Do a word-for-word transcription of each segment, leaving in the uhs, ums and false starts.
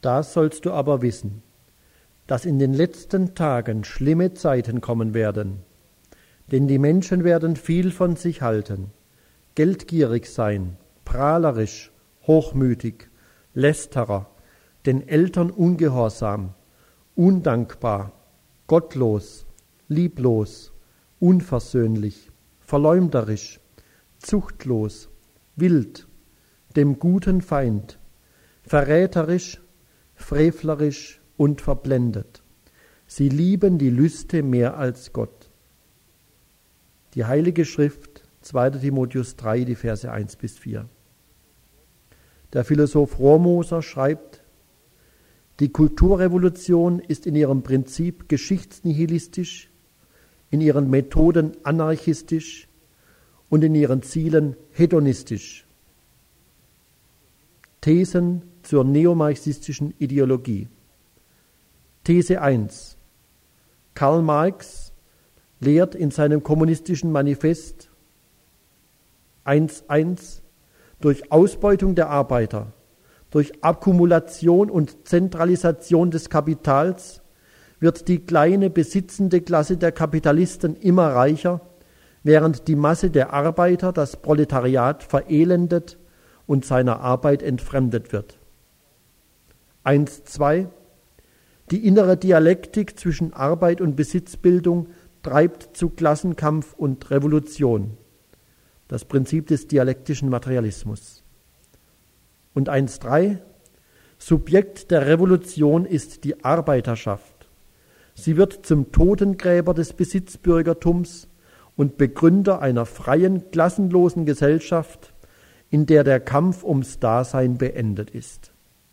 Das sollst du aber wissen, dass in den letzten Tagen schlimme Zeiten kommen werden. Denn die Menschen werden viel von sich halten, geldgierig sein, prahlerisch, hochmütig, Lästerer, den Eltern ungehorsam, undankbar, gottlos, lieblos, unversöhnlich, verleumderisch, zuchtlos, wild, dem guten Feind, verräterisch, frevlerisch und verblendet. Sie lieben die Lüste mehr als Gott. Die Heilige Schrift, zweiter Timotheus drei, die Verse eins bis vier. Der Philosoph Rohrmoser schreibt, die Kulturrevolution ist in ihrem Prinzip geschichtsnihilistisch, in ihren Methoden anarchistisch und in ihren Zielen hedonistisch. Thesen zur neomarxistischen Ideologie. These eins. Karl Marx lehrt in seinem kommunistischen Manifest eins Punkt eins, durch Ausbeutung der Arbeiter, durch Akkumulation und Zentralisation des Kapitals wird die kleine besitzende Klasse der Kapitalisten immer reicher, während die Masse der Arbeiter das Proletariat verelendet und seiner Arbeit entfremdet wird. eins Punkt zwei. Die innere Dialektik zwischen Arbeit und Besitzbildung treibt zu Klassenkampf und Revolution. Das Prinzip des dialektischen Materialismus. Und eins Punkt drei. Subjekt der Revolution ist die Arbeiterschaft. Sie wird zum Totengräber des Besitzbürgertums und Begründer einer freien, klassenlosen Gesellschaft, in der der Kampf ums Dasein beendet ist.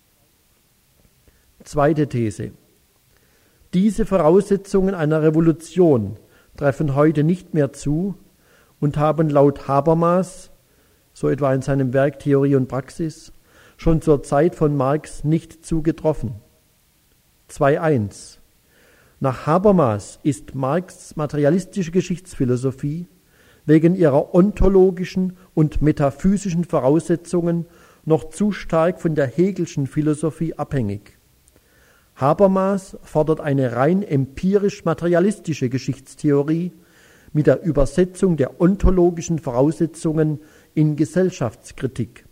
Zweite These. Diese Voraussetzungen einer Revolution treffen heute nicht mehr zu und haben laut Habermas, so etwa in seinem Werk Theorie und Praxis, schon zur Zeit von Marx nicht zugetroffen. zwei Punkt eins. Nach Habermas ist Marx' materialistische Geschichtsphilosophie wegen ihrer ontologischen und metaphysischen Voraussetzungen noch zu stark von der Hegelschen Philosophie abhängig. Habermas fordert eine rein empirisch-materialistische Geschichtstheorie mit der Übersetzung der ontologischen Voraussetzungen in Gesellschaftskritik.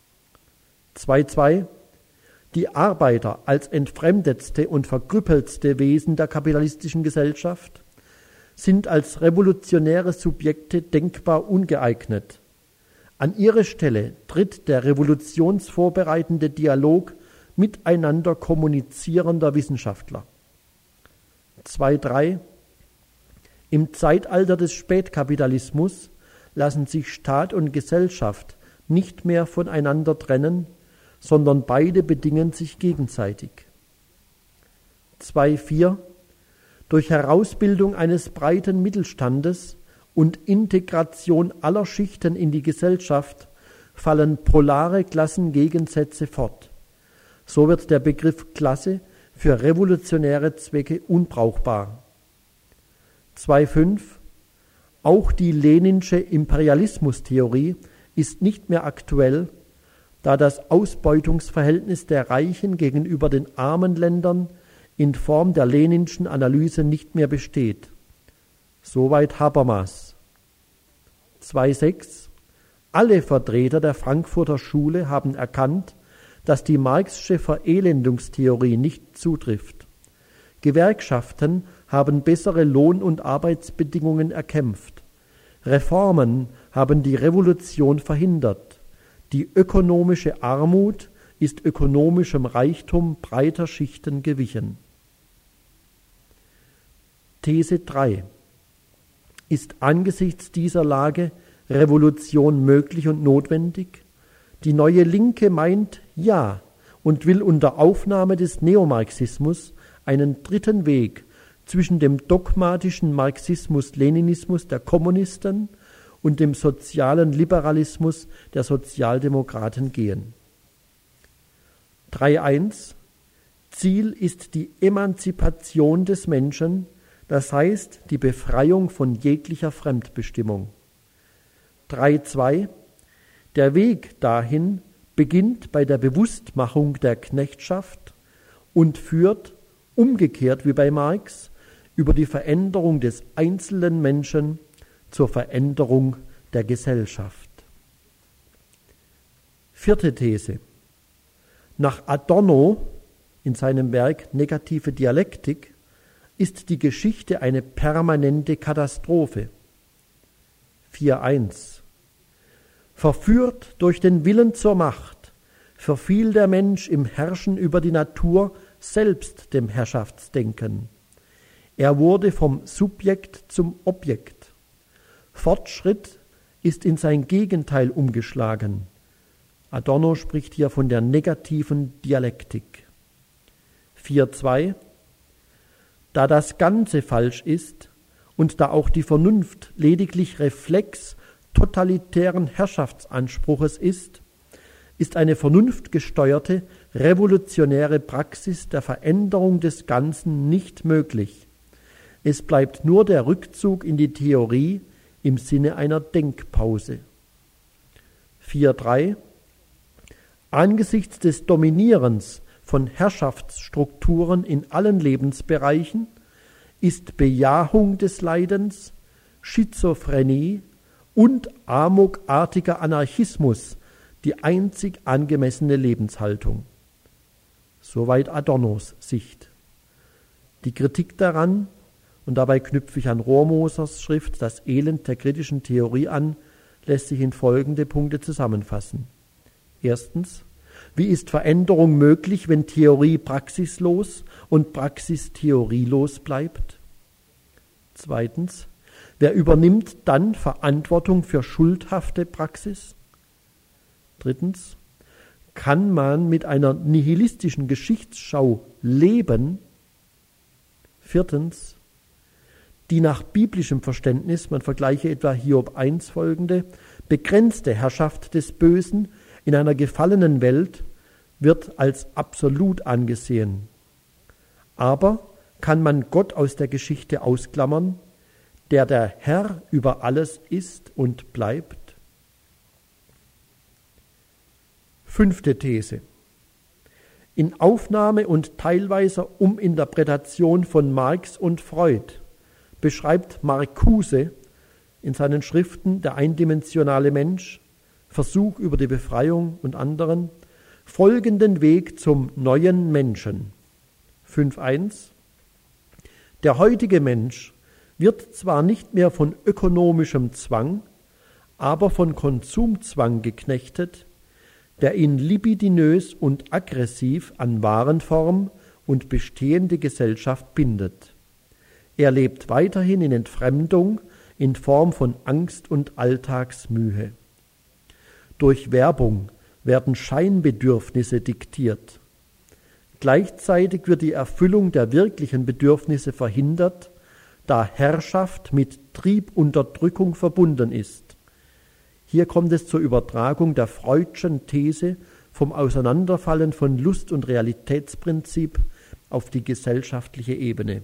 zwei Punkt zwei. Die Arbeiter als entfremdetste und verkrüppeltste Wesen der kapitalistischen Gesellschaft sind als revolutionäre Subjekte denkbar ungeeignet. An ihre Stelle tritt der revolutionsvorbereitende Dialog miteinander kommunizierender Wissenschaftler. zwei Punkt drei. Im Zeitalter des Spätkapitalismus lassen sich Staat und Gesellschaft nicht mehr voneinander trennen, sondern beide bedingen sich gegenseitig. zwei Punkt vier. Durch Herausbildung eines breiten Mittelstandes und Integration aller Schichten in die Gesellschaft fallen polare Klassengegensätze fort. So wird der Begriff Klasse für revolutionäre Zwecke unbrauchbar. zwei Punkt fünf. Auch die leninsche Imperialismustheorie ist nicht mehr aktuell, da das Ausbeutungsverhältnis der Reichen gegenüber den armen Ländern in Form der leninschen Analyse nicht mehr besteht. Soweit Habermas. zwei Punkt sechs. Alle Vertreter der Frankfurter Schule haben erkannt, dass die Marxische Verelendungstheorie nicht zutrifft. Gewerkschaften haben bessere Lohn- und Arbeitsbedingungen erkämpft. Reformen haben die Revolution verhindert. Die ökonomische Armut ist ökonomischem Reichtum breiter Schichten gewichen. These drei. Ist angesichts dieser Lage Revolution möglich und notwendig? Die Neue Linke meint ja und will unter Aufnahme des Neomarxismus einen dritten Weg zwischen dem dogmatischen Marxismus-Leninismus der Kommunisten und dem sozialen Liberalismus der Sozialdemokraten gehen. drei Punkt eins. Ziel ist die Emanzipation des Menschen, das heißt die Befreiung von jeglicher Fremdbestimmung. drei Punkt zwei. Der Weg dahin beginnt bei der Bewusstmachung der Knechtschaft, und führt, umgekehrt wie bei Marx, über die Veränderung des einzelnen Menschen zur Veränderung der Gesellschaft. Vierte These. Nach Adorno in seinem Werk Negative Dialektik ist die Geschichte eine permanente Katastrophe. vier Punkt eins. Verführt durch den Willen zur Macht, verfiel der Mensch im Herrschen über die Natur selbst dem Herrschaftsdenken. Er wurde vom Subjekt zum Objekt. Fortschritt ist in sein Gegenteil umgeschlagen. Adorno spricht hier von der negativen Dialektik. vier Punkt zwei. Da das Ganze falsch ist und da auch die Vernunft lediglich Reflex totalitären Herrschaftsanspruches ist, ist eine vernunftgesteuerte, revolutionäre Praxis der Veränderung des Ganzen nicht möglich. Es bleibt nur der Rückzug in die Theorie im Sinne einer Denkpause. vier Punkt drei. Angesichts des Dominierens von Herrschaftsstrukturen in allen Lebensbereichen ist Bejahung des Leidens, Schizophrenie und amokartiger Anarchismus die einzig angemessene Lebenshaltung. Soweit Adornos Sicht. Die Kritik daran, und dabei knüpfe ich an Rohrmosers Schrift Das Elend der kritischen Theorie an, lässt sich in folgende Punkte zusammenfassen. Erstens, wie ist Veränderung möglich, wenn Theorie praxislos und Praxis theorielos bleibt? Zweitens, wer übernimmt dann Verantwortung für schuldhafte Praxis? Drittens, kann man mit einer nihilistischen Geschichtsschau leben? Viertens, die nach biblischem Verständnis, man vergleiche etwa Hiob eins folgende, begrenzte Herrschaft des Bösen in einer gefallenen Welt wird als absolut angesehen. Aber kann man Gott aus der Geschichte ausklammern, der der Herr über alles ist und bleibt? Fünfte These. In Aufnahme und teilweiser Uminterpretation von Marx und Freud beschreibt Marcuse in seinen Schriften Der eindimensionale Mensch, Versuch über die Befreiung und anderen folgenden Weg zum neuen Menschen. fünf Punkt eins. Der heutige Mensch wird zwar nicht mehr von ökonomischem Zwang, aber von Konsumzwang geknechtet, der ihn libidinös und aggressiv an Warenform und bestehende Gesellschaft bindet. Er lebt weiterhin in Entfremdung in Form von Angst und Alltagsmühe. Durch Werbung werden Scheinbedürfnisse diktiert. Gleichzeitig wird die Erfüllung der wirklichen Bedürfnisse verhindert, da Herrschaft mit Triebunterdrückung verbunden ist. Hier kommt es zur Übertragung der Freudschen These vom Auseinanderfallen von Lust- und Realitätsprinzip auf die gesellschaftliche Ebene.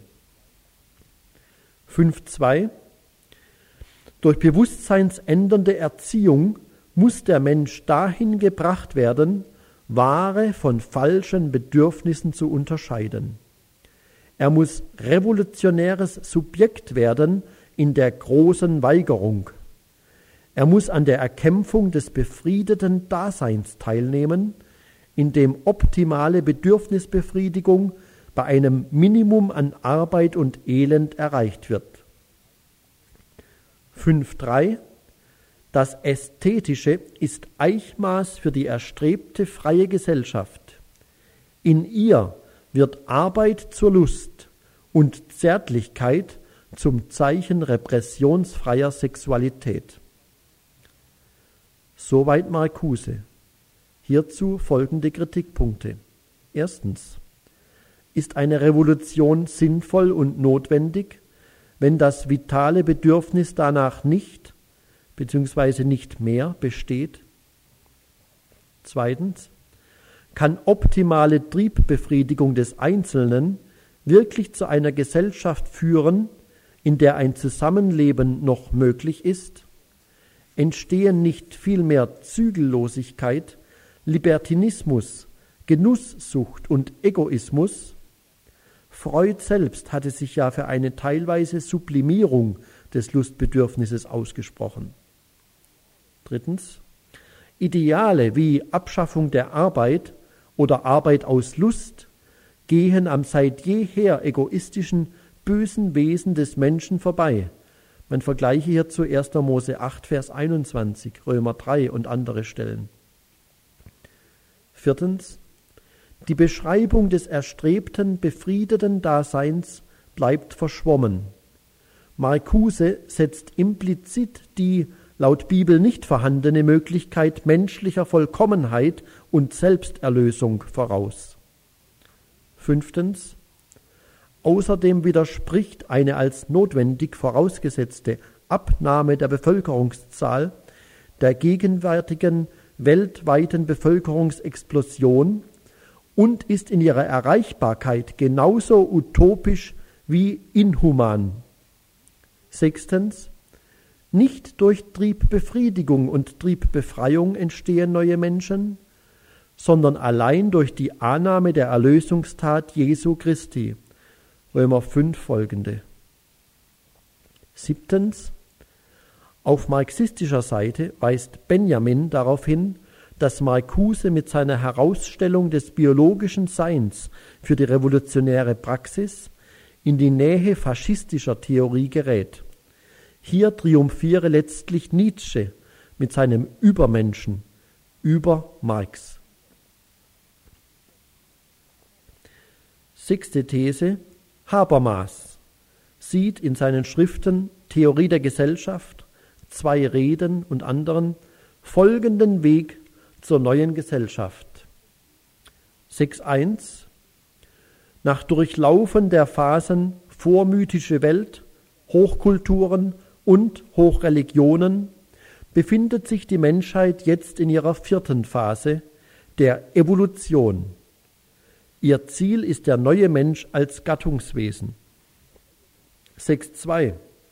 fünf Punkt zwei. Durch bewusstseinsändernde Erziehung muss der Mensch dahin gebracht werden, wahre von falschen Bedürfnissen zu unterscheiden. Er muss revolutionäres Subjekt werden in der großen Weigerung. Er muss an der Erkämpfung des befriedeten Daseins teilnehmen, in dem optimale Bedürfnisbefriedigung bei einem Minimum an Arbeit und Elend erreicht wird. fünf Punkt drei. Das Ästhetische ist Eichmaß für die erstrebte freie Gesellschaft. In ihr wird Arbeit zur Lust und Zärtlichkeit zum Zeichen repressionsfreier Sexualität. Soweit Marcuse. Hierzu folgende Kritikpunkte. Erstens. Ist eine Revolution sinnvoll und notwendig, wenn das vitale Bedürfnis danach nicht bzw. nicht mehr besteht? Zweitens. Kann optimale Triebbefriedigung des Einzelnen wirklich zu einer Gesellschaft führen, in der ein Zusammenleben noch möglich ist? Entstehen nicht vielmehr Zügellosigkeit, Libertinismus, Genusssucht und Egoismus. Freud selbst hatte sich ja für eine teilweise Sublimierung des Lustbedürfnisses ausgesprochen. Drittens, Ideale wie Abschaffung der Arbeit oder Arbeit aus Lust gehen am seit jeher egoistischen, bösen Wesen des Menschen vorbei. Man vergleiche hierzu erster Mose acht, Vers einundzwanzig, Römer drei und andere Stellen. Viertens, die Beschreibung des erstrebten, befriedeten Daseins bleibt verschwommen. Marcuse setzt implizit die laut Bibel nicht vorhandene Möglichkeit menschlicher Vollkommenheit und Selbsterlösung voraus. Fünftens, außerdem widerspricht eine als notwendig vorausgesetzte Abnahme der Bevölkerungszahl der gegenwärtigen weltweiten Bevölkerungsexplosion und ist in ihrer Erreichbarkeit genauso utopisch wie inhuman. Sechstens, nicht durch Triebbefriedigung und Triebbefreiung entstehen neue Menschen, sondern allein durch die Annahme der Erlösungstat Jesu Christi. Römer fünf folgende. Siebtens, auf marxistischer Seite weist Benjamin darauf hin, dass Marcuse mit seiner Herausstellung des biologischen Seins für die revolutionäre Praxis in die Nähe faschistischer Theorie gerät. Hier triumphiere letztlich Nietzsche mit seinem Übermenschen über Marx. Sechste These: Habermas sieht in seinen Schriften Theorie der Gesellschaft, Zwei Reden und anderen folgenden Weg zur neuen Gesellschaft. sechs Punkt eins Nach Durchlaufen der Phasen vormythische Welt, Hochkulturen und Hochreligionen befindet sich die Menschheit jetzt in ihrer vierten Phase, der Evolution. Ihr Ziel ist der neue Mensch als Gattungswesen. sechs Punkt zwei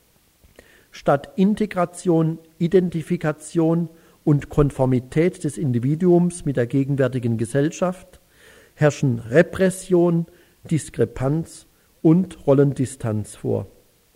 Statt Integration, Identifikation und Konformität des Individuums mit der gegenwärtigen Gesellschaft herrschen Repression, Diskrepanz und Rollendistanz vor.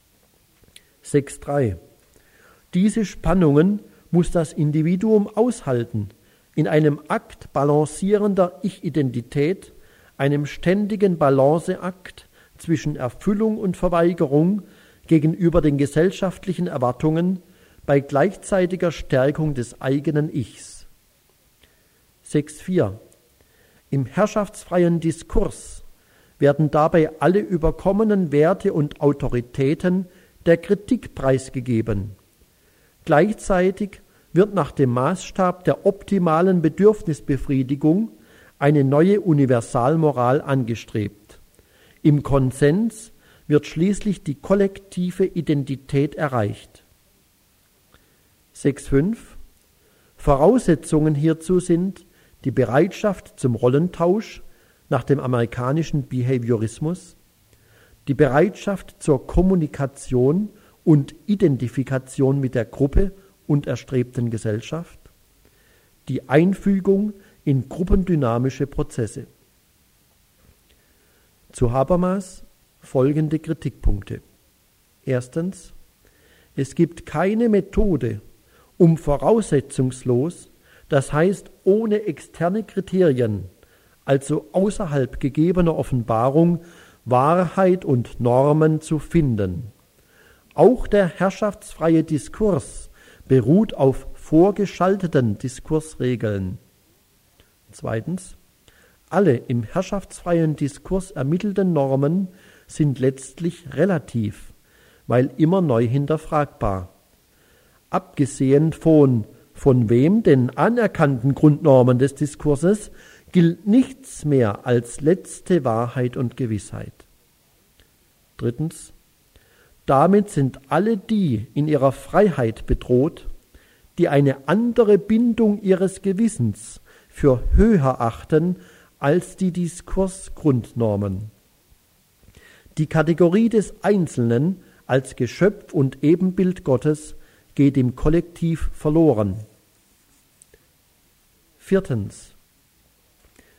sechs Punkt drei Diese Spannungen muss das Individuum aushalten, in einem Akt balancierender Ich-Identität, einem ständigen Balanceakt zwischen Erfüllung und Verweigerung gegenüber den gesellschaftlichen Erwartungen bei gleichzeitiger Stärkung des eigenen Ichs. sechs Punkt vier Im herrschaftsfreien Diskurs werden dabei alle überkommenen Werte und Autoritäten der Kritik preisgegeben. Gleichzeitig wird nach dem Maßstab der optimalen Bedürfnisbefriedigung eine neue Universalmoral angestrebt. Im Konsens wird schließlich die kollektive Identität erreicht. sechs Punkt fünf Voraussetzungen hierzu sind die Bereitschaft zum Rollentausch nach dem amerikanischen Behaviorismus, die Bereitschaft zur Kommunikation und Identifikation mit der Gruppe und erstrebten Gesellschaft, die Einfügung in gruppendynamische Prozesse. Zu Habermas folgende Kritikpunkte. Erstens, es gibt keine Methode, um voraussetzungslos, das heißt ohne externe Kriterien, also außerhalb gegebener Offenbarung, Wahrheit und Normen zu finden. Auch der herrschaftsfreie Diskurs beruht auf vorgeschalteten Diskursregeln. Zweitens, alle im herrschaftsfreien Diskurs ermittelten Normen sind letztlich relativ, weil immer neu hinterfragbar. Abgesehen von von wem den anerkannten Grundnormen des Diskurses gilt nichts mehr als letzte Wahrheit und Gewissheit. Drittens, damit sind alle die in ihrer Freiheit bedroht, die eine andere Bindung ihres Gewissens für höher achten als die Diskursgrundnormen. Die Kategorie des Einzelnen als Geschöpf und Ebenbild Gottes geht im Kollektiv verloren. Viertens.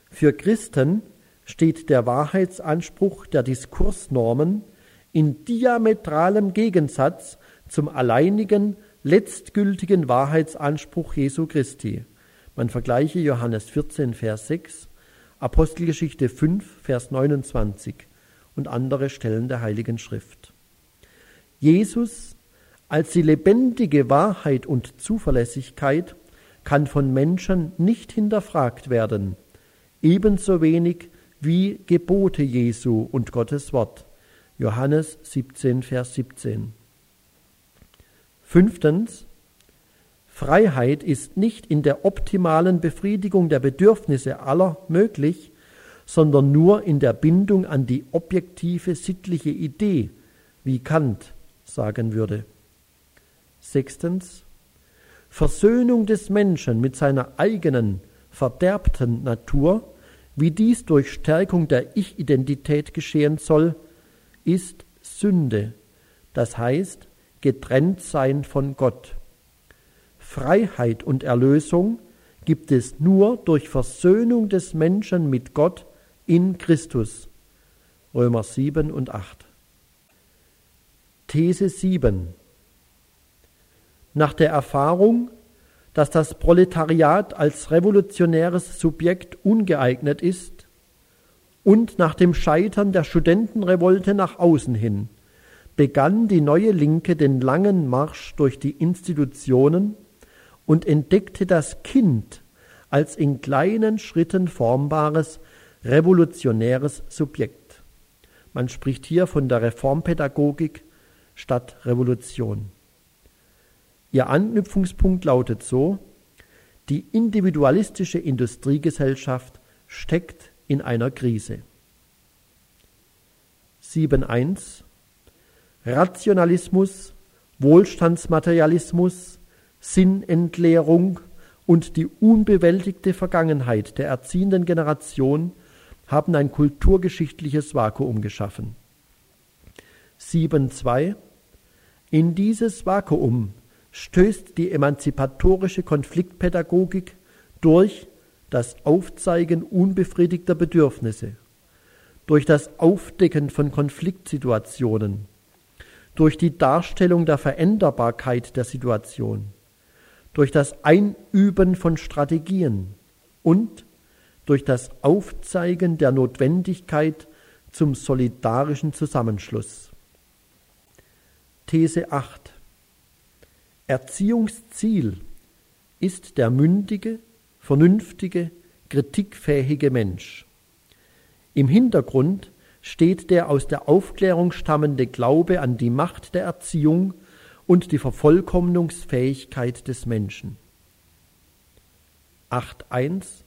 Für Christen steht der Wahrheitsanspruch der Diskursnormen in diametralem Gegensatz zum alleinigen, letztgültigen Wahrheitsanspruch Jesu Christi. Man vergleiche Johannes vierzehn, Vers sechs, Apostelgeschichte fünf, Vers neunundzwanzig und andere Stellen der Heiligen Schrift. Jesus als die lebendige Wahrheit und Zuverlässigkeit kann von Menschen nicht hinterfragt werden, ebenso wenig wie Gebote Jesu und Gottes Wort. Johannes siebzehn, Vers siebzehn. Fünftens. Freiheit ist nicht in der optimalen Befriedigung der Bedürfnisse aller möglich, sondern nur in der Bindung an die objektive sittliche Idee, wie Kant sagen würde. Sechstens. Versöhnung des Menschen mit seiner eigenen, verderbten Natur, wie dies durch Stärkung der Ich-Identität geschehen soll, ist Sünde, das heißt Getrenntsein von Gott. Freiheit und Erlösung gibt es nur durch Versöhnung des Menschen mit Gott in Christus. Römer sieben und acht. These sieben. Nach der Erfahrung, dass das Proletariat als revolutionäres Subjekt ungeeignet ist und nach dem Scheitern der Studentenrevolte nach außen hin, begann die neue Linke den langen Marsch durch die Institutionen und entdeckte das Kind als in kleinen Schritten formbares, revolutionäres Subjekt. Man spricht hier von der Reformpädagogik statt Revolution. Ihr Anknüpfungspunkt lautet so: Die individualistische Industriegesellschaft steckt in einer Krise. sieben Punkt eins. Rationalismus, Wohlstandsmaterialismus, Sinnentleerung und die unbewältigte Vergangenheit der erziehenden Generation haben ein kulturgeschichtliches Vakuum geschaffen. sieben Punkt zwei. In dieses Vakuum stößt die emanzipatorische Konfliktpädagogik durch das Aufzeigen unbefriedigter Bedürfnisse, durch das Aufdecken von Konfliktsituationen, durch die Darstellung der Veränderbarkeit der Situation, durch das Einüben von Strategien und durch das Aufzeigen der Notwendigkeit zum solidarischen Zusammenschluss. These acht. Erziehungsziel ist der mündige, vernünftige, kritikfähige Mensch. Im Hintergrund steht der aus der Aufklärung stammende Glaube an die Macht der Erziehung und die Vervollkommnungsfähigkeit des Menschen. acht Punkt eins.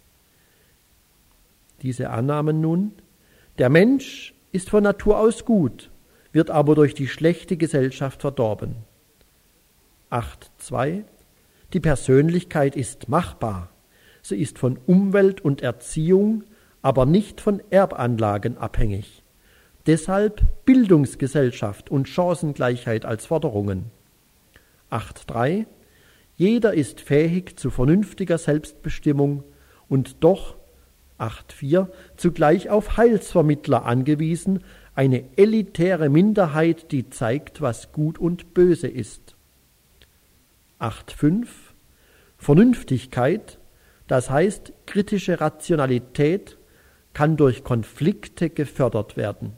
Diese Annahmen nun: Der Mensch ist von Natur aus gut, wird aber durch die schlechte Gesellschaft verdorben. acht Punkt zwei. Die Persönlichkeit ist machbar. Sie ist von Umwelt und Erziehung, aber nicht von Erbanlagen abhängig. Deshalb Bildungsgesellschaft und Chancengleichheit als Forderungen. acht Punkt drei. Jeder ist fähig zu vernünftiger Selbstbestimmung und doch, acht Punkt vier, zugleich auf Heilsvermittler angewiesen, eine elitäre Minderheit, die zeigt, was gut und böse ist. acht Punkt fünf. Vernünftigkeit, das heißt kritische Rationalität, kann durch Konflikte gefördert werden.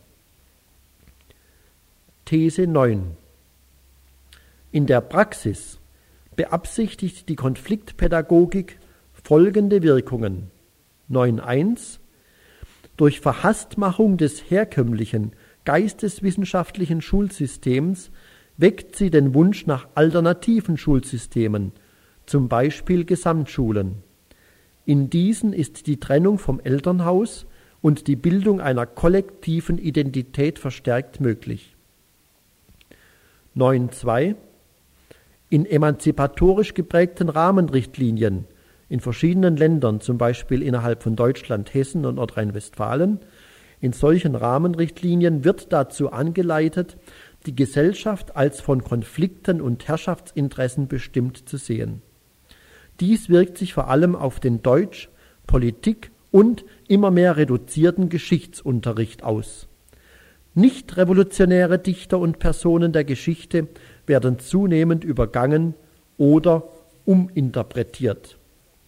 These neun. In der Praxis beabsichtigt die Konfliktpädagogik folgende Wirkungen. neun Punkt eins. Durch Verhasstmachung des herkömmlichen, geisteswissenschaftlichen Schulsystems weckt sie den Wunsch nach alternativen Schulsystemen, zum Beispiel Gesamtschulen. In diesen ist die Trennung vom Elternhaus und die Bildung einer kollektiven Identität verstärkt möglich. neun Punkt zwei. In emanzipatorisch geprägten Rahmenrichtlinien in verschiedenen Ländern, zum Beispiel innerhalb von Deutschland, Hessen und Nordrhein-Westfalen, in solchen Rahmenrichtlinien wird dazu angeleitet, die Gesellschaft als von Konflikten und Herrschaftsinteressen bestimmt zu sehen. Dies wirkt sich vor allem auf den Deutsch-, Politik- und immer mehr reduzierten Geschichtsunterricht aus. Nicht revolutionäre Dichter und Personen der Geschichte werden zunehmend übergangen oder uminterpretiert.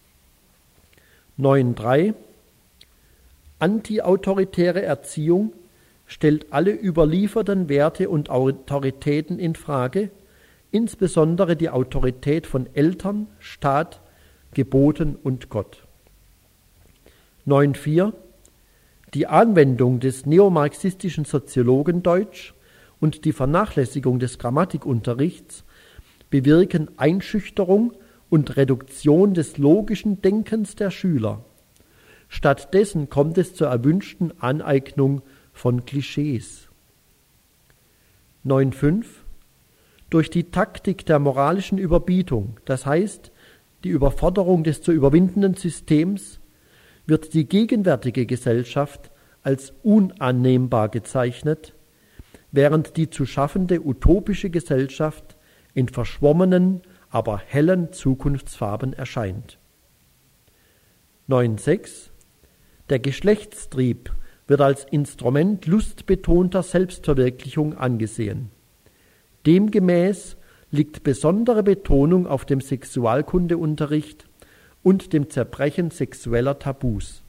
neun Punkt drei Antiautoritäre Erziehung stellt alle überlieferten Werte und Autoritäten in Frage, insbesondere die Autorität von Eltern, Staat, Geboten und Gott. neun Punkt vier Die Anwendung des neomarxistischen Soziologendeutsch und die Vernachlässigung des Grammatikunterrichts bewirken Einschüchterung und Reduktion des logischen Denkens der Schüler. Stattdessen kommt es zur erwünschten Aneignung von Klischees. neun Punkt fünf Durch die Taktik der moralischen Überbietung, das heißt die Überforderung des zu überwindenden Systems, wird die gegenwärtige Gesellschaft als unannehmbar gezeichnet, während die zu schaffende utopische Gesellschaft in verschwommenen, aber hellen Zukunftsfarben erscheint. neun Punkt sechs Der Geschlechtstrieb wird als Instrument lustbetonter Selbstverwirklichung angesehen. Demgemäß liegt besondere Betonung auf dem Sexualkundeunterricht und dem Zerbrechen sexueller Tabus.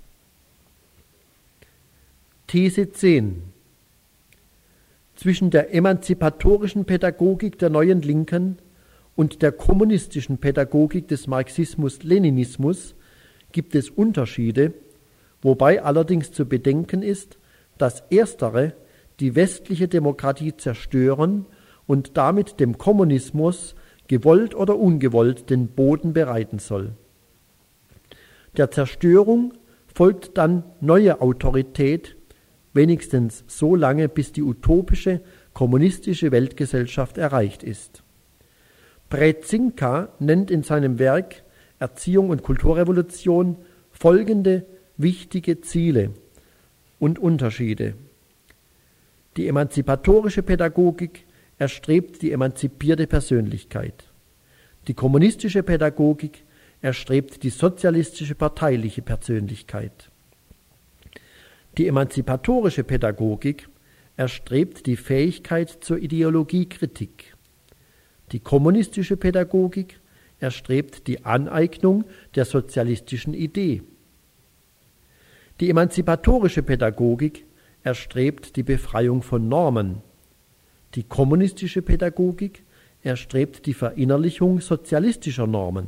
These zehn Zwischen der emanzipatorischen Pädagogik der neuen Linken und der kommunistischen Pädagogik des Marxismus-Leninismus gibt es Unterschiede, wobei allerdings zu bedenken ist, dass erstere die westliche Demokratie zerstören und damit dem Kommunismus gewollt oder ungewollt den Boden bereiten soll. Der Zerstörung folgt dann neue Autorität, wenigstens so lange, bis die utopische kommunistische Weltgesellschaft erreicht ist. Brzezinska nennt in seinem Werk Erziehung und Kulturrevolution folgende wichtige Ziele und Unterschiede. Die emanzipatorische Pädagogik erstrebt die emanzipierte Persönlichkeit. Die kommunistische Pädagogik erstrebt die sozialistische parteiliche Persönlichkeit. Die emanzipatorische Pädagogik erstrebt die Fähigkeit zur Ideologiekritik. Die kommunistische Pädagogik erstrebt die Aneignung der sozialistischen Idee. Die emanzipatorische Pädagogik erstrebt die Befreiung von Normen. Die kommunistische Pädagogik erstrebt die Verinnerlichung sozialistischer Normen.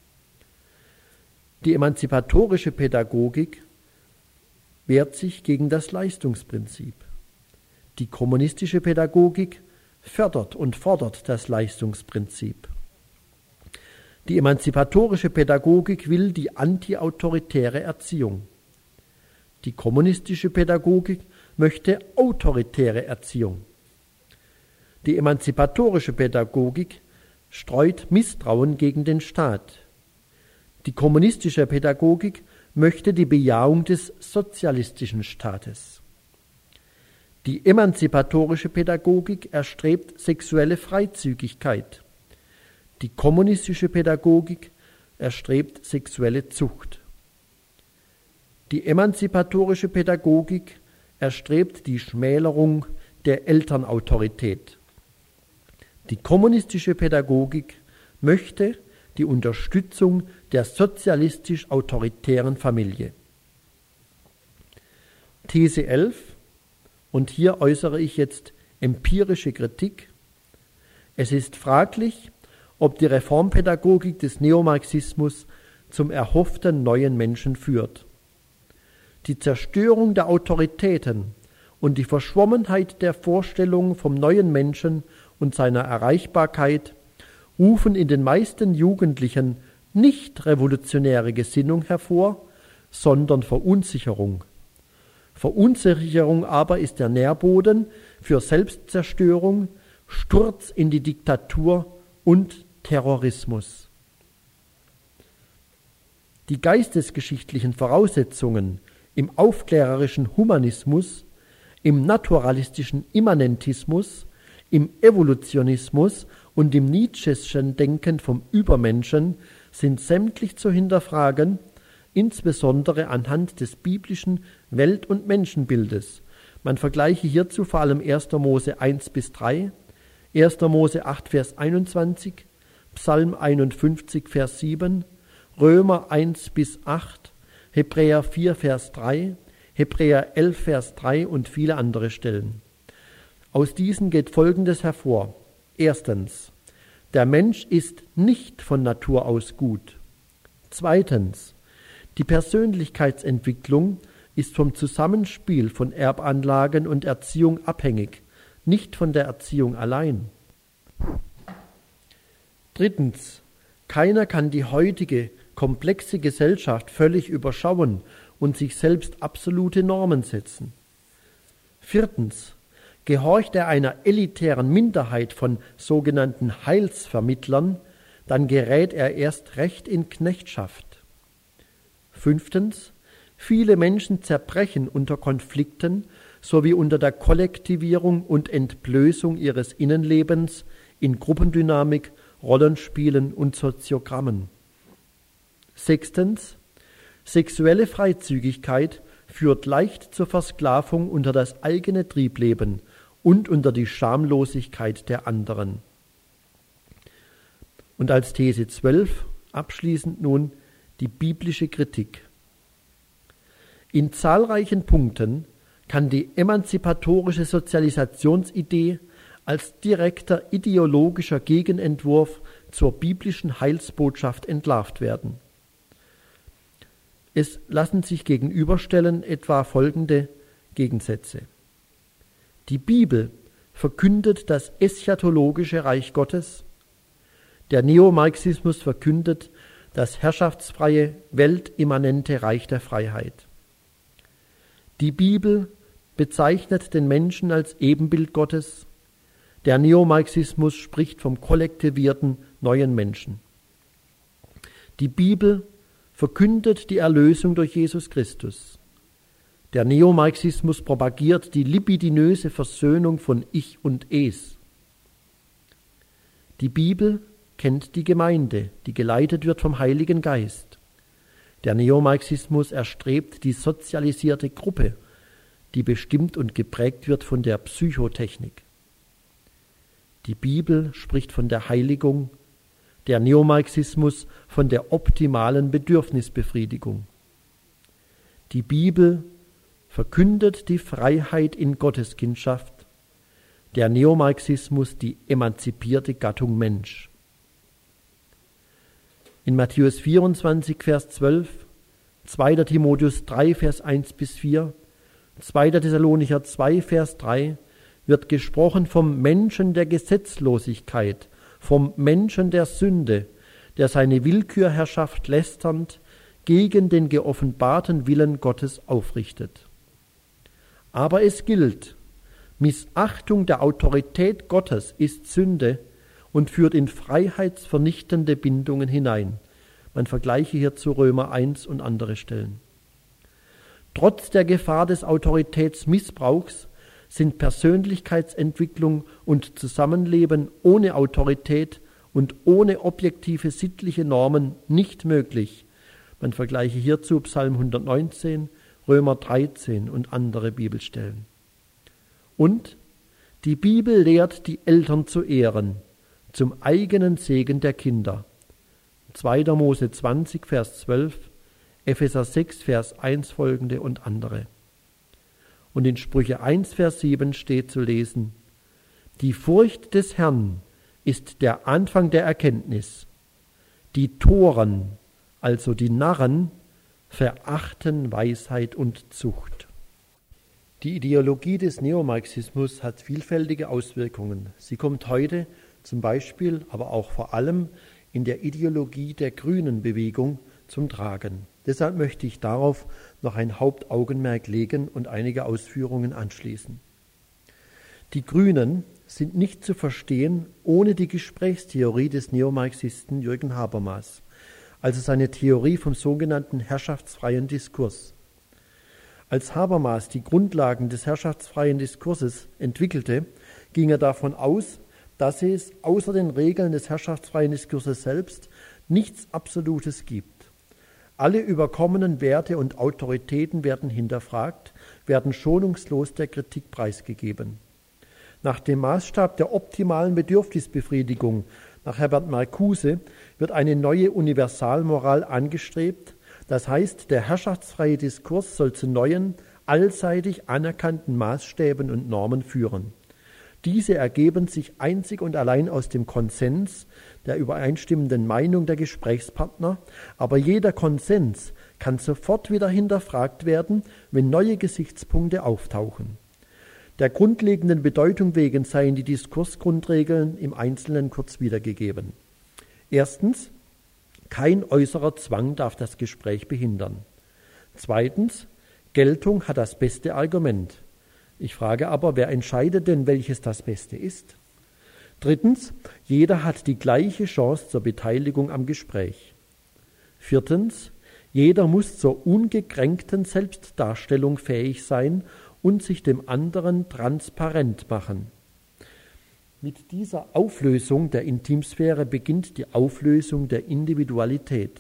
Die emanzipatorische Pädagogik wehrt sich gegen das Leistungsprinzip. Die kommunistische Pädagogik fördert und fordert das Leistungsprinzip. Die emanzipatorische Pädagogik will die antiautoritäre Erziehung. Die kommunistische Pädagogik möchte autoritäre Erziehung. Die emanzipatorische Pädagogik streut Misstrauen gegen den Staat. Die kommunistische Pädagogik möchte die Bejahung des sozialistischen Staates. Die emanzipatorische Pädagogik erstrebt sexuelle Freizügigkeit. Die kommunistische Pädagogik erstrebt sexuelle Zucht. Die emanzipatorische Pädagogik erstrebt die Schmälerung der Elternautorität. Die kommunistische Pädagogik möchte die Unterstützung der sozialistisch-autoritären Familie. These elf, und hier äußere ich jetzt empirische Kritik. Es ist fraglich, ob die Reformpädagogik des Neomarxismus zum erhofften neuen Menschen führt. Die Zerstörung der Autoritäten und die Verschwommenheit der Vorstellung vom neuen Menschen und seiner Erreichbarkeit rufen in den meisten Jugendlichen nicht revolutionäre Gesinnung hervor, sondern Verunsicherung. Verunsicherung aber ist der Nährboden für Selbstzerstörung, Sturz in die Diktatur und Terrorismus. Die geistesgeschichtlichen Voraussetzungen im aufklärerischen Humanismus, im naturalistischen Immanentismus, im Evolutionismus und im Nietzscheschen Denken vom Übermenschen sind sämtlich zu hinterfragen, insbesondere anhand des biblischen Welt- und Menschenbildes. Man vergleiche hierzu vor allem erster Mose eins bis drei, erster Mose acht, Vers einundzwanzig, Psalm einundfünfzig, Vers sieben, Römer eins bis acht, Hebräer vier, Vers drei, Hebräer elf, Vers drei und viele andere Stellen. Aus diesen geht Folgendes hervor. Erstens, der Mensch ist nicht von Natur aus gut. Zweitens, die Persönlichkeitsentwicklung ist vom Zusammenspiel von Erbanlagen und Erziehung abhängig, nicht von der Erziehung allein. Drittens, keiner kann die heutige komplexe Gesellschaft völlig überschauen und sich selbst absolute Normen setzen. Viertens, gehorcht er einer elitären Minderheit von sogenannten Heilsvermittlern, dann gerät er erst recht in Knechtschaft. Fünftens, viele Menschen zerbrechen unter Konflikten sowie unter der Kollektivierung und Entblößung ihres Innenlebens in Gruppendynamik, Rollenspielen und Soziogrammen. Sechstens, sexuelle Freizügigkeit führt leicht zur Versklavung unter das eigene Triebleben und unter die Schamlosigkeit der anderen. Und als These zwölf abschließend nun die biblische Kritik. In zahlreichen Punkten kann die emanzipatorische Sozialisationsidee als direkter ideologischer Gegenentwurf zur biblischen Heilsbotschaft entlarvt werden. Es lassen sich gegenüberstellen etwa folgende Gegensätze. Die Bibel verkündet das eschatologische Reich Gottes, der Neomarxismus verkündet das herrschaftsfreie, weltimmanente Reich der Freiheit. Die Bibel bezeichnet den Menschen als Ebenbild Gottes, der Neomarxismus spricht vom kollektivierten neuen Menschen. Die Bibel verkündet die Erlösung durch Jesus Christus. Der Neomarxismus propagiert die libidinöse Versöhnung von Ich und Es. Die Bibel kennt die Gemeinde, die geleitet wird vom Heiligen Geist. Der Neomarxismus erstrebt die sozialisierte Gruppe, die bestimmt und geprägt wird von der Psychotechnik. Die Bibel spricht von der Heiligung, der Neomarxismus von der optimalen Bedürfnisbefriedigung. Die Bibel verkündet die Freiheit in Gotteskindschaft, der Neomarxismus die emanzipierte Gattung Mensch. In Matthäus vierundzwanzig, Vers zwölf, zweiter Timotheus drei, Vers eins bis vier, zweiter Thessalonicher zwei, Vers drei wird gesprochen vom Menschen der Gesetzlosigkeit, vom Menschen der Sünde, der seine Willkürherrschaft lästernd gegen den geoffenbarten Willen Gottes aufrichtet. Aber es gilt, Missachtung der Autorität Gottes ist Sünde und führt in freiheitsvernichtende Bindungen hinein. Man vergleiche hier zu Römer eins und andere Stellen. Trotz der Gefahr des Autoritätsmissbrauchs sind Persönlichkeitsentwicklung und Zusammenleben ohne Autorität und ohne objektive sittliche Normen nicht möglich. Man vergleiche hierzu Psalm hundertneunzehn, Römer dreizehn und andere Bibelstellen. Und die Bibel lehrt, die Eltern zu ehren, zum eigenen Segen der Kinder. zweiter Mose zwanzig, Vers zwölf, Epheser sechs, Vers eins folgende und andere. Und in Sprüche eins, Vers sieben steht zu lesen: Die Furcht des Herrn ist der Anfang der Erkenntnis. Die Toren, also die Narren, verachten Weisheit und Zucht. Die Ideologie des Neomarxismus hat vielfältige Auswirkungen. Sie kommt heute zum Beispiel, aber auch vor allem in der Ideologie der grünen Bewegung zum Tragen. Deshalb möchte ich darauf noch ein Hauptaugenmerk legen und einige Ausführungen anschließen. Die Grünen sind nicht zu verstehen ohne die Gesprächstheorie des Neomarxisten Jürgen Habermas, also seine Theorie vom sogenannten herrschaftsfreien Diskurs. Als Habermas die Grundlagen des herrschaftsfreien Diskurses entwickelte, ging er davon aus, dass es außer den Regeln des herrschaftsfreien Diskurses selbst nichts Absolutes gibt. Alle überkommenen Werte und Autoritäten werden hinterfragt, werden schonungslos der Kritik preisgegeben. Nach dem Maßstab der optimalen Bedürfnisbefriedigung, nach Herbert Marcuse, wird eine neue Universalmoral angestrebt. Das heißt, der herrschaftsfreie Diskurs soll zu neuen, allseitig anerkannten Maßstäben und Normen führen. Diese ergeben sich einzig und allein aus dem Konsens der übereinstimmenden Meinung der Gesprächspartner, aber jeder Konsens kann sofort wieder hinterfragt werden, wenn neue Gesichtspunkte auftauchen. Der grundlegenden Bedeutung wegen seien die Diskursgrundregeln im Einzelnen kurz wiedergegeben. Erstens, kein äußerer Zwang darf das Gespräch behindern. Zweitens, Geltung hat das beste Argument. Ich frage aber, wer entscheidet denn, welches das Beste ist? Drittens, jeder hat die gleiche Chance zur Beteiligung am Gespräch. Viertens, jeder muss zur ungekränkten Selbstdarstellung fähig sein und sich dem anderen transparent machen. Mit dieser Auflösung der Intimsphäre beginnt die Auflösung der Individualität.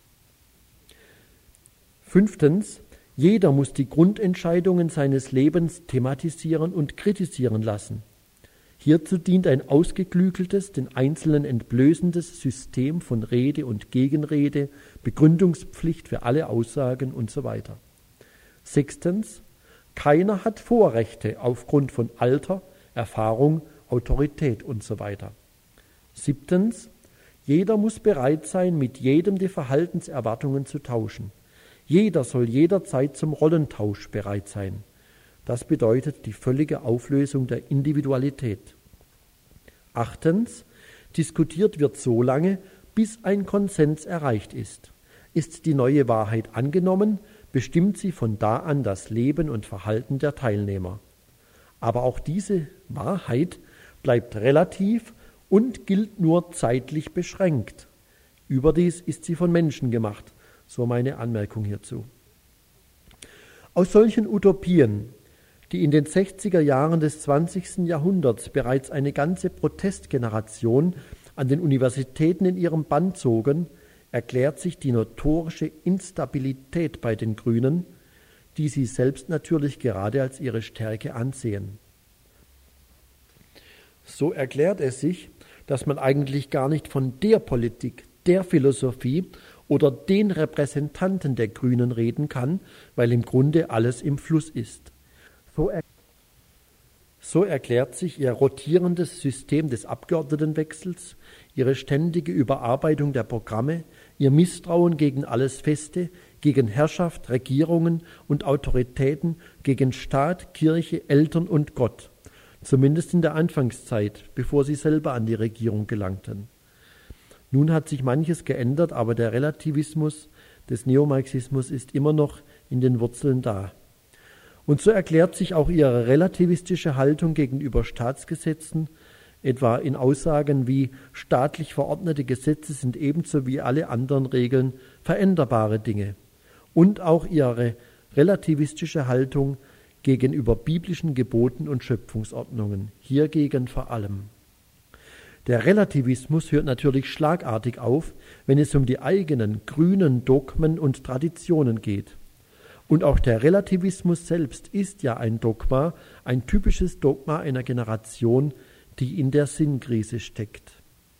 Fünftens, jeder muss die Grundentscheidungen seines Lebens thematisieren und kritisieren lassen. Hierzu dient ein ausgeklügeltes, den Einzelnen entblößendes System von Rede und Gegenrede, Begründungspflicht für alle Aussagen und so weiter. Sechstens, keiner hat Vorrechte aufgrund von Alter, Erfahrung, Autorität und so weiter. Siebtens, jeder muss bereit sein, mit jedem die Verhaltenserwartungen zu tauschen. Jeder soll jederzeit zum Rollentausch bereit sein. Das bedeutet die völlige Auflösung der Individualität. Achtens, diskutiert wird so lange, bis ein Konsens erreicht ist. Ist die neue Wahrheit angenommen, bestimmt sie von da an das Leben und Verhalten der Teilnehmer. Aber auch diese Wahrheit bleibt relativ und gilt nur zeitlich beschränkt. Überdies ist sie von Menschen gemacht. So meine Anmerkung hierzu. Aus solchen Utopien, die in den sechziger Jahren des zwanzigsten Jahrhunderts bereits eine ganze Protestgeneration an den Universitäten in ihrem Bann zogen, erklärt sich die notorische Instabilität bei den Grünen, die sie selbst natürlich gerade als ihre Stärke ansehen. So erklärt es sich, dass man eigentlich gar nicht von der Politik, der Philosophie oder den Repräsentanten der Grünen reden kann, weil im Grunde alles im Fluss ist. So, er so erklärt sich ihr rotierendes System des Abgeordnetenwechsels, ihre ständige Überarbeitung der Programme, ihr Misstrauen gegen alles Feste, gegen Herrschaft, Regierungen und Autoritäten, gegen Staat, Kirche, Eltern und Gott, zumindest in der Anfangszeit, bevor sie selber an die Regierung gelangten. Nun hat sich manches geändert, aber der Relativismus des Neomarxismus ist immer noch in den Wurzeln da. Und so erklärt sich auch ihre relativistische Haltung gegenüber Staatsgesetzen, etwa in Aussagen wie staatlich verordnete Gesetze sind ebenso wie alle anderen Regeln veränderbare Dinge, und auch ihre relativistische Haltung gegenüber biblischen Geboten und Schöpfungsordnungen, hiergegen vor allem. Der Relativismus hört natürlich schlagartig auf, wenn es um die eigenen grünen Dogmen und Traditionen geht. Und auch der Relativismus selbst ist ja ein Dogma, ein typisches Dogma einer Generation, die in der Sinnkrise steckt.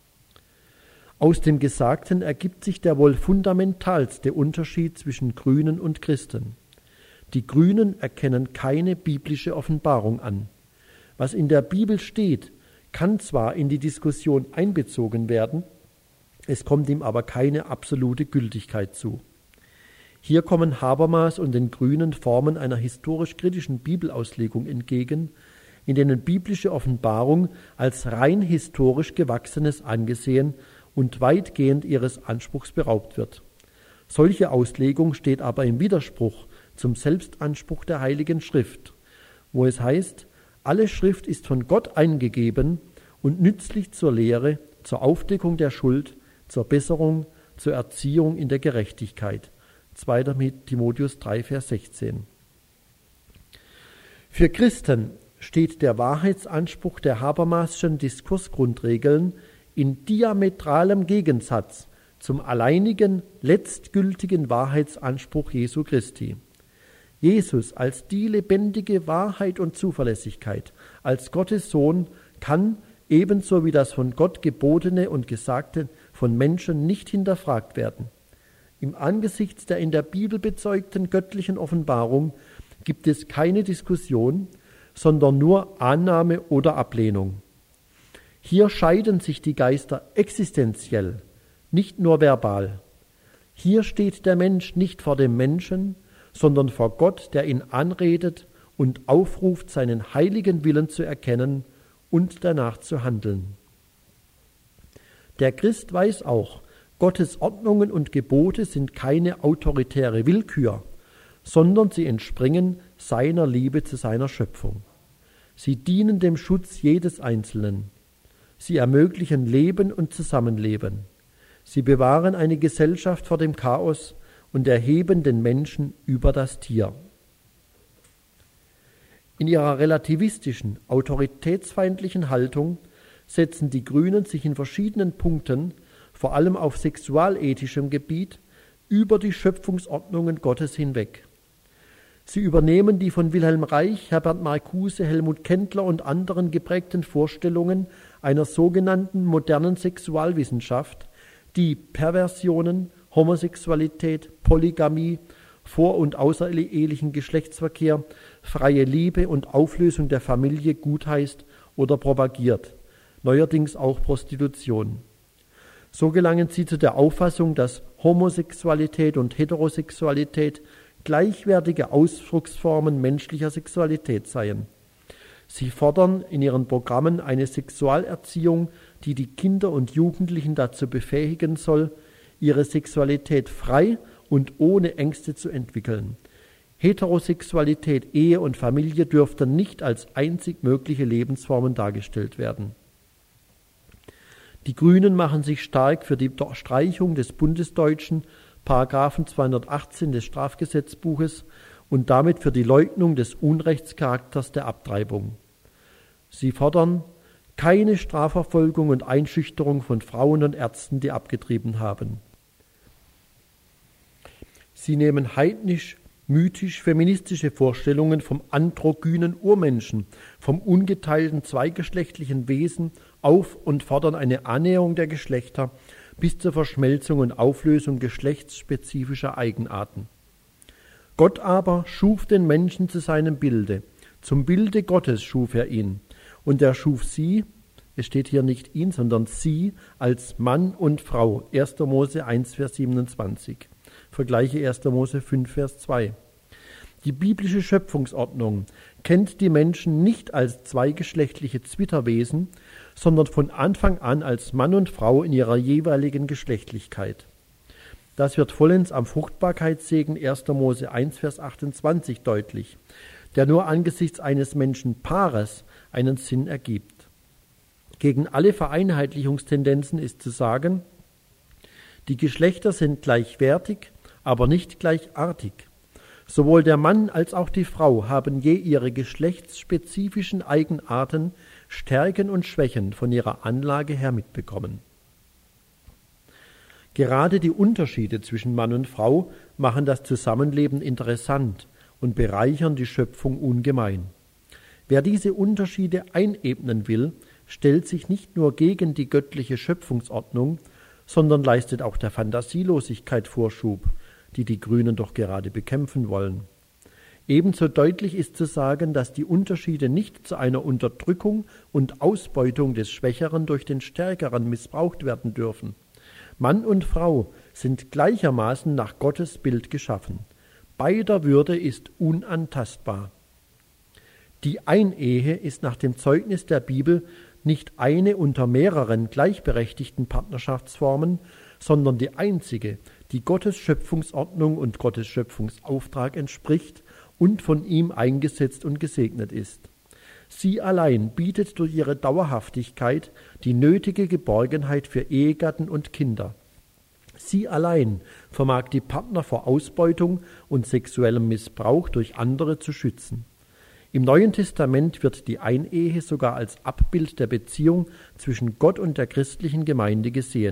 Aus dem Gesagten ergibt sich der wohl fundamentalste Unterschied zwischen Grünen und Christen. Die Grünen erkennen keine biblische Offenbarung an. Was in der Bibel steht, kann zwar in die Diskussion einbezogen werden, es kommt ihm aber keine absolute Gültigkeit zu. Hier kommen Habermas und den Grünen Formen einer historisch-kritischen Bibelauslegung entgegen, in denen biblische Offenbarung als rein historisch Gewachsenes angesehen und weitgehend ihres Anspruchs beraubt wird. Solche Auslegung steht aber im Widerspruch zum Selbstanspruch der Heiligen Schrift, wo es heißt, alle Schrift ist von Gott eingegeben und nützlich zur Lehre, zur Aufdeckung der Schuld, zur Besserung, zur Erziehung in der Gerechtigkeit. zweiter Timotheus drei, Vers sechzehn. Für Christen steht der Wahrheitsanspruch der Habermasschen Diskursgrundregeln in diametralem Gegensatz zum alleinigen, letztgültigen Wahrheitsanspruch Jesu Christi. Jesus als die lebendige Wahrheit und Zuverlässigkeit, als Gottes Sohn, kann ebenso wie das von Gott Gebotene und Gesagte von Menschen nicht hinterfragt werden. Im Angesichts der in der Bibel bezeugten göttlichen Offenbarung gibt es keine Diskussion, sondern nur Annahme oder Ablehnung. Hier scheiden sich die Geister existenziell, nicht nur verbal. Hier steht der Mensch nicht vor dem Menschen, sondern vor Gott, der ihn anredet und aufruft, seinen heiligen Willen zu erkennen und danach zu handeln. Der Christ weiß auch, Gottes Ordnungen und Gebote sind keine autoritäre Willkür, sondern sie entspringen seiner Liebe zu seiner Schöpfung. Sie dienen dem Schutz jedes Einzelnen. Sie ermöglichen Leben und Zusammenleben. Sie bewahren eine Gesellschaft vor dem Chaos und erheben den Menschen über das Tier. In ihrer relativistischen, autoritätsfeindlichen Haltung setzen die Grünen sich in verschiedenen Punkten, vor allem auf sexualethischem Gebiet, über die Schöpfungsordnungen Gottes hinweg. Sie übernehmen die von Wilhelm Reich, Herbert Marcuse, Helmut Kendler und anderen geprägten Vorstellungen einer sogenannten modernen Sexualwissenschaft, die Perversionen, Homosexualität, Polygamie, vor- und außerehelichen Geschlechtsverkehr, freie Liebe und Auflösung der Familie gutheißt oder propagiert, neuerdings auch Prostitution. So gelangen sie zu der Auffassung, dass Homosexualität und Heterosexualität gleichwertige Ausdrucksformen menschlicher Sexualität seien. Sie fordern in ihren Programmen eine Sexualerziehung, die die Kinder und Jugendlichen dazu befähigen soll, ihre Sexualität frei und ohne Ängste zu entwickeln. Heterosexualität, Ehe und Familie dürften nicht als einzig mögliche Lebensformen dargestellt werden. Die Grünen machen sich stark für die Streichung des bundesdeutschen Paragraphen zweihundertachtzehn des Strafgesetzbuches und damit für die Leugnung des Unrechtscharakters der Abtreibung. Sie fordern keine Strafverfolgung und Einschüchterung von Frauen und Ärzten, die abgetrieben haben. Sie nehmen heidnisch, mythisch feministische Vorstellungen vom androgynen Urmenschen, vom ungeteilten zweigeschlechtlichen Wesen auf und fordern eine Annäherung der Geschlechter bis zur Verschmelzung und Auflösung geschlechtsspezifischer Eigenarten. Gott aber schuf den Menschen zu seinem Bilde. Zum Bilde Gottes schuf er ihn. Und er schuf sie, es steht hier nicht ihn, sondern sie, als Mann und Frau. erster Mose eins, Vers siebenundzwanzig. Vergleiche erster Mose fünf, Vers zwei. Die biblische Schöpfungsordnung kennt die Menschen nicht als zweigeschlechtliche Zwitterwesen, sondern von Anfang an als Mann und Frau in ihrer jeweiligen Geschlechtlichkeit. Das wird vollends am Fruchtbarkeitssegen erster Mose eins, Vers achtundzwanzig deutlich, der nur angesichts eines Menschenpaares einen Sinn ergibt. Gegen alle Vereinheitlichungstendenzen ist zu sagen, die Geschlechter sind gleichwertig, aber nicht gleichartig. Sowohl der Mann als auch die Frau haben je ihre geschlechtsspezifischen Eigenarten, Stärken und Schwächen von ihrer Anlage her mitbekommen. Gerade die Unterschiede zwischen Mann und Frau machen das Zusammenleben interessant und bereichern die Schöpfung ungemein. Wer diese Unterschiede einebnen will, stellt sich nicht nur gegen die göttliche Schöpfungsordnung, sondern leistet auch der Fantasielosigkeit Vorschub, die die Grünen doch gerade bekämpfen wollen. Ebenso deutlich ist zu sagen, dass die Unterschiede nicht zu einer Unterdrückung und Ausbeutung des Schwächeren durch den Stärkeren missbraucht werden dürfen. Mann und Frau sind gleichermaßen nach Gottes Bild geschaffen. Beider Würde ist unantastbar. Die Einehe ist nach dem Zeugnis der Bibel nicht eine unter mehreren gleichberechtigten Partnerschaftsformen, sondern die einzige, die Gottes Schöpfungsordnung und Gottes Schöpfungsauftrag entspricht und von ihm eingesetzt und gesegnet ist. Sie allein bietet durch ihre Dauerhaftigkeit die nötige Geborgenheit für Ehegatten und Kinder. Sie allein vermag die Partner vor Ausbeutung und sexuellem Missbrauch durch andere zu schützen. Im Neuen Testament wird die Einehe sogar als Abbild der Beziehung zwischen Gott und der christlichen Gemeinde gesehen.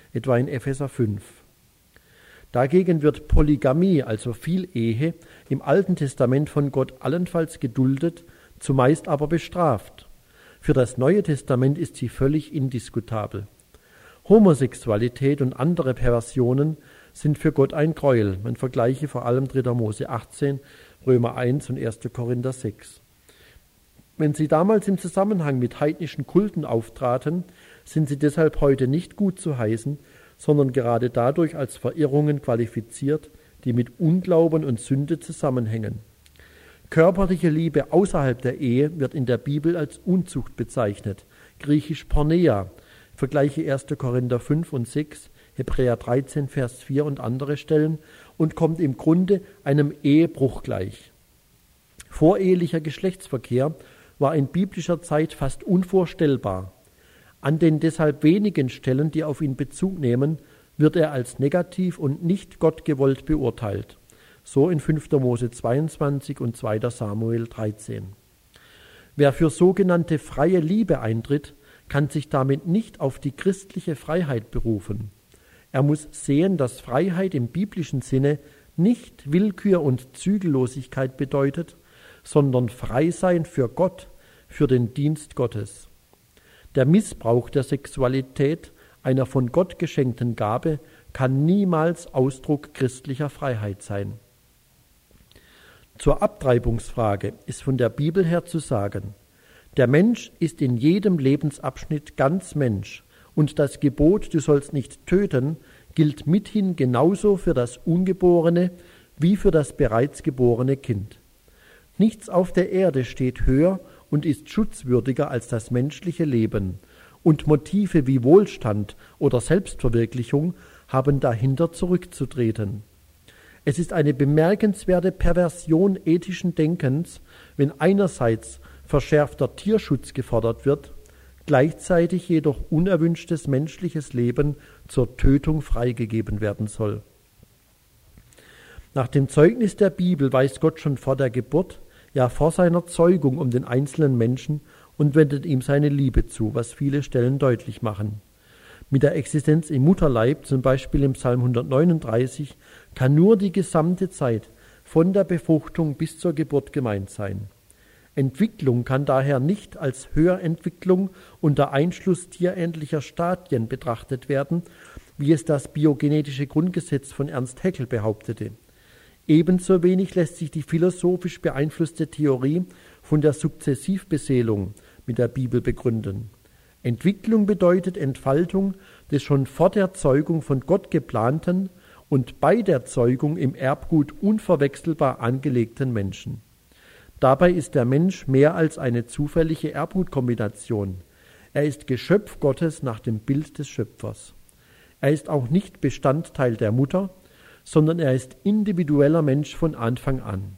etwa in Epheser fünf. Dagegen wird Polygamie, also Vielehe, im Alten Testament von Gott allenfalls geduldet, zumeist aber bestraft. Für das Neue Testament ist sie völlig indiskutabel. Homosexualität und andere Perversionen sind für Gott ein Gräuel. Man vergleiche vor allem dritter Mose achtzehn, Römer eins und erster Korinther sechs. Wenn sie damals im Zusammenhang mit heidnischen Kulten auftraten, sind sie deshalb heute nicht gut zu heißen, sondern gerade dadurch als Verirrungen qualifiziert, die mit Unglauben und Sünde zusammenhängen. Körperliche Liebe außerhalb der Ehe wird in der Bibel als Unzucht bezeichnet, griechisch Porneia, vergleiche erster Korinther fünf und sechs, Hebräer dreizehn, Vers vier und andere Stellen, und kommt im Grunde einem Ehebruch gleich. Vorehelicher Geschlechtsverkehr war in biblischer Zeit fast unvorstellbar. An den deshalb wenigen Stellen, die auf ihn Bezug nehmen, wird er als negativ und nicht gottgewollt beurteilt. So in fünfter Mose zweiundzwanzig und zweiter Samuel dreizehn. Wer für sogenannte freie Liebe eintritt, kann sich damit nicht auf die christliche Freiheit berufen. Er muss sehen, dass Freiheit im biblischen Sinne nicht Willkür und Zügellosigkeit bedeutet, sondern frei sein für Gott, für den Dienst Gottes. Der Missbrauch der Sexualität, einer von Gott geschenkten Gabe, kann niemals Ausdruck christlicher Freiheit sein. Zur Abtreibungsfrage ist von der Bibel her zu sagen: Der Mensch ist in jedem Lebensabschnitt ganz Mensch, und das Gebot, du sollst nicht töten, gilt mithin genauso für das ungeborene wie für das bereits geborene Kind. Nichts auf der Erde steht höher und ist schutzwürdiger als das menschliche Leben, und Motive wie Wohlstand oder Selbstverwirklichung haben dahinter zurückzutreten. Es ist eine bemerkenswerte Perversion ethischen Denkens, wenn einerseits verschärfter Tierschutz gefordert wird, gleichzeitig jedoch unerwünschtes menschliches Leben zur Tötung freigegeben werden soll. Nach dem Zeugnis der Bibel weiß Gott schon vor der Geburt, ja vor seiner Zeugung um den einzelnen Menschen und wendet ihm seine Liebe zu, was viele Stellen deutlich machen. Mit der Existenz im Mutterleib, zum Beispiel im Psalm hundertneununddreißig, kann nur die gesamte Zeit von der Befruchtung bis zur Geburt gemeint sein. Entwicklung kann daher nicht als Höherentwicklung unter Einschluss tierähnlicher Stadien betrachtet werden, wie es das biogenetische Grundgesetz von Ernst Haeckel behauptete. Ebenso wenig lässt sich die philosophisch beeinflusste Theorie von der Sukzessivbeseelung mit der Bibel begründen. Entwicklung bedeutet Entfaltung des schon vor der Zeugung von Gott geplanten und bei der Zeugung im Erbgut unverwechselbar angelegten Menschen. Dabei ist der Mensch mehr als eine zufällige Erbgutkombination. Er ist Geschöpf Gottes nach dem Bild des Schöpfers. Er ist auch nicht Bestandteil der Mutter, sondern er ist individueller Mensch von Anfang an.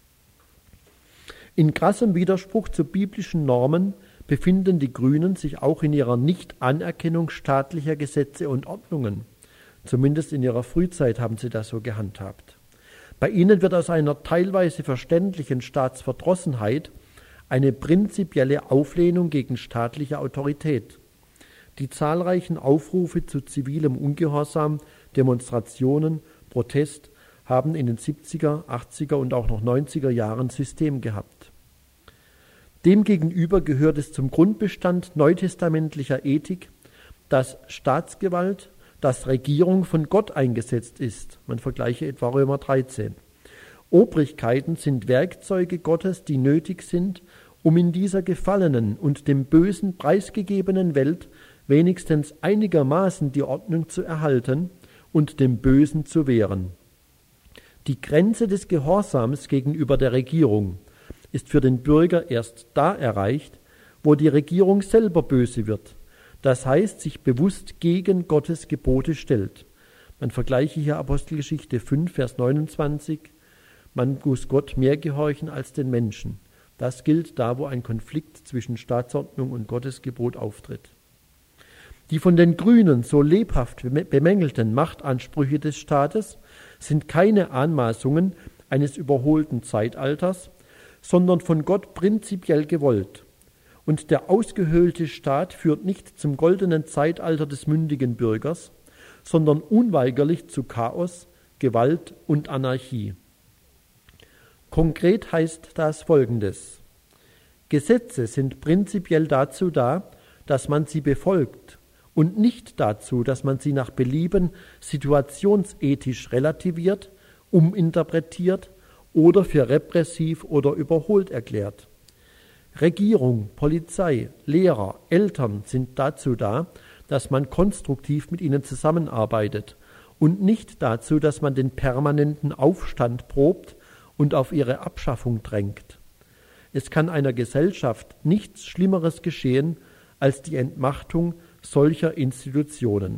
In krassem Widerspruch zu biblischen Normen befinden die Grünen sich auch in ihrer Nichtanerkennung staatlicher Gesetze und Ordnungen. Zumindest in ihrer Frühzeit haben sie das so gehandhabt. Bei ihnen wird aus einer teilweise verständlichen Staatsverdrossenheit eine prinzipielle Auflehnung gegen staatliche Autorität. Die zahlreichen Aufrufe zu zivilem Ungehorsam, Demonstrationen, Protest haben in den siebziger, achtziger und auch noch neunziger Jahren System gehabt. Demgegenüber gehört es zum Grundbestand neutestamentlicher Ethik, dass Staatsgewalt, dass Regierung von Gott eingesetzt ist. Man vergleiche etwa Römer dreizehn. Obrigkeiten sind Werkzeuge Gottes, die nötig sind, um in dieser gefallenen und dem Bösen preisgegebenen Welt wenigstens einigermaßen die Ordnung zu erhalten und dem Bösen zu wehren. Die Grenze des Gehorsams gegenüber der Regierung ist für den Bürger erst da erreicht, wo die Regierung selber böse wird, das heißt, sich bewusst gegen Gottes Gebote stellt. Man vergleiche hier Apostelgeschichte fünf, Vers neunundzwanzig, man muss Gott mehr gehorchen als den Menschen. Das gilt da, wo ein Konflikt zwischen Staatsordnung und Gottes Gebot auftritt. Die von den Grünen so lebhaft bemängelten Machtansprüche des Staates sind keine Anmaßungen eines überholten Zeitalters, sondern von Gott prinzipiell gewollt. Und der ausgehöhlte Staat führt nicht zum goldenen Zeitalter des mündigen Bürgers, sondern unweigerlich zu Chaos, Gewalt und Anarchie. Konkret heißt das Folgendes: Gesetze sind prinzipiell dazu da, dass man sie befolgt und nicht dazu, dass man sie nach Belieben situationsethisch relativiert, uminterpretiert oder für repressiv oder überholt erklärt. Regierung, Polizei, Lehrer, Eltern sind dazu da, dass man konstruktiv mit ihnen zusammenarbeitet und nicht dazu, dass man den permanenten Aufstand probt und auf ihre Abschaffung drängt. Es kann einer Gesellschaft nichts Schlimmeres geschehen als die Entmachtung solcher Institutionen.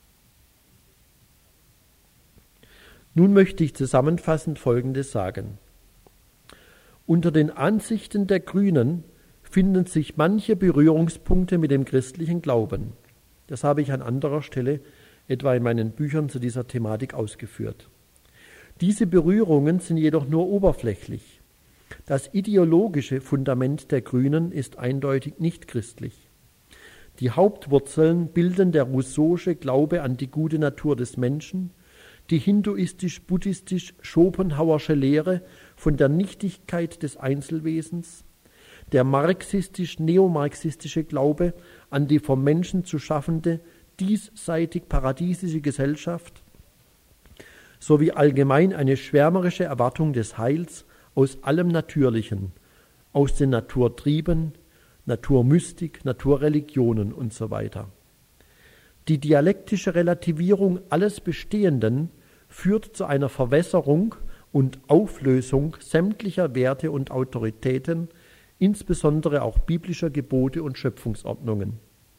Nun möchte ich zusammenfassend Folgendes sagen. Unter den Ansichten der Grünen finden sich manche Berührungspunkte mit dem christlichen Glauben. Das habe ich an anderer Stelle etwa in meinen Büchern zu dieser Thematik ausgeführt. Diese Berührungen sind jedoch nur oberflächlich. Das ideologische Fundament der Grünen ist eindeutig nicht christlich. Die Hauptwurzeln bilden der rousseau'sche Glaube an die gute Natur des Menschen, die hinduistisch-buddhistisch-schopenhauersche Lehre von der Nichtigkeit des Einzelwesens, der marxistisch-neomarxistische Glaube an die vom Menschen zu schaffende diesseitig paradiesische Gesellschaft sowie allgemein eine schwärmerische Erwartung des Heils aus allem Natürlichen, aus den Naturtrieben, Naturmystik, Naturreligionen und so weiter. Die dialektische Relativierung alles Bestehenden führt zu einer Verwässerung und Auflösung sämtlicher Werte und Autoritäten, insbesondere auch biblischer Gebote und Schöpfungsordnungen.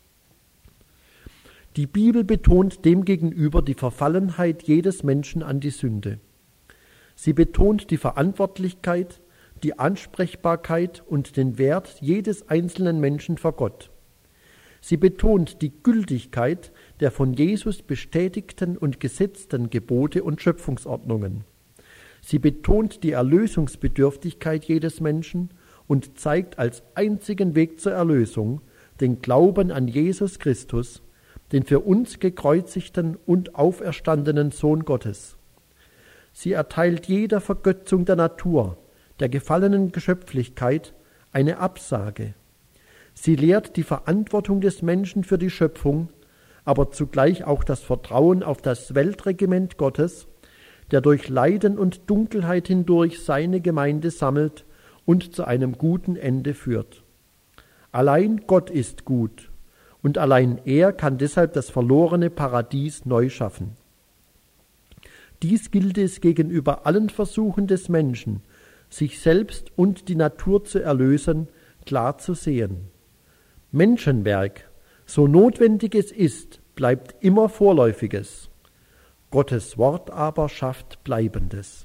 Die Bibel betont demgegenüber die Verfallenheit jedes Menschen an die Sünde. Sie betont die Verantwortlichkeit, die Ansprechbarkeit und den Wert jedes einzelnen Menschen vor Gott. Sie betont die Gültigkeit der von Jesus bestätigten und gesetzten Gebote und Schöpfungsordnungen. Sie betont die Erlösungsbedürftigkeit jedes Menschen und zeigt als einzigen Weg zur Erlösung den Glauben an Jesus Christus, den für uns gekreuzigten und auferstandenen Sohn Gottes. Sie erteilt jeder Vergötzung der Natur, der gefallenen Geschöpflichkeit, eine Absage. Sie lehrt die Verantwortung des Menschen für die Schöpfung, aber zugleich auch das Vertrauen auf das Weltregiment Gottes, der durch Leiden und Dunkelheit hindurch seine Gemeinde sammelt und zu einem guten Ende führt. Allein Gott ist gut, und allein er kann deshalb das verlorene Paradies neu schaffen. Dies gilt es gegenüber allen Versuchen des Menschen, sich selbst und die Natur zu erlösen, klar zu sehen. Menschenwerk, so notwendig es ist, bleibt immer Vorläufiges. Gottes Wort aber schafft Bleibendes.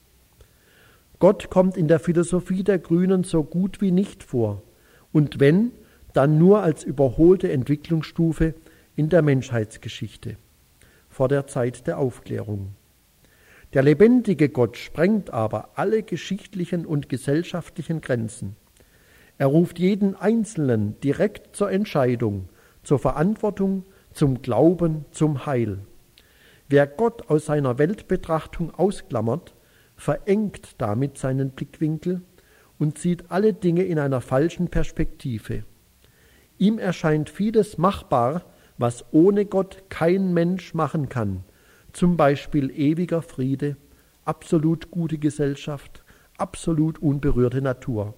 Gott kommt in der Philosophie der Grünen so gut wie nicht vor, und wenn, dann nur als überholte Entwicklungsstufe in der Menschheitsgeschichte, vor der Zeit der Aufklärung. Der lebendige Gott sprengt aber alle geschichtlichen und gesellschaftlichen Grenzen. Er ruft jeden Einzelnen direkt zur Entscheidung, zur Verantwortung, zum Glauben, zum Heil. Wer Gott aus seiner Weltbetrachtung ausklammert, verengt damit seinen Blickwinkel und sieht alle Dinge in einer falschen Perspektive. Ihm erscheint vieles machbar, was ohne Gott kein Mensch machen kann, zum Beispiel ewiger Friede, absolut gute Gesellschaft, absolut unberührte Natur.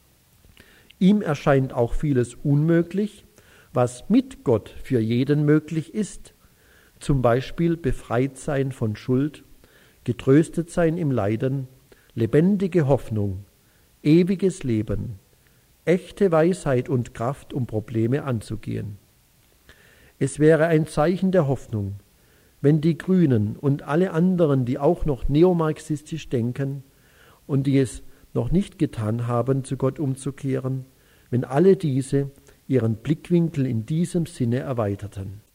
Ihm erscheint auch vieles unmöglich, was mit Gott für jeden möglich ist, zum Beispiel befreit sein von Schuld, getröstet sein im Leiden, lebendige Hoffnung, ewiges Leben, echte Weisheit und Kraft, um Probleme anzugehen. Es wäre ein Zeichen der Hoffnung, wenn die Grünen und alle anderen, die auch noch neomarxistisch denken und die es noch nicht getan haben, zu Gott umzukehren, wenn alle diese ihren Blickwinkel in diesem Sinne erweiterten.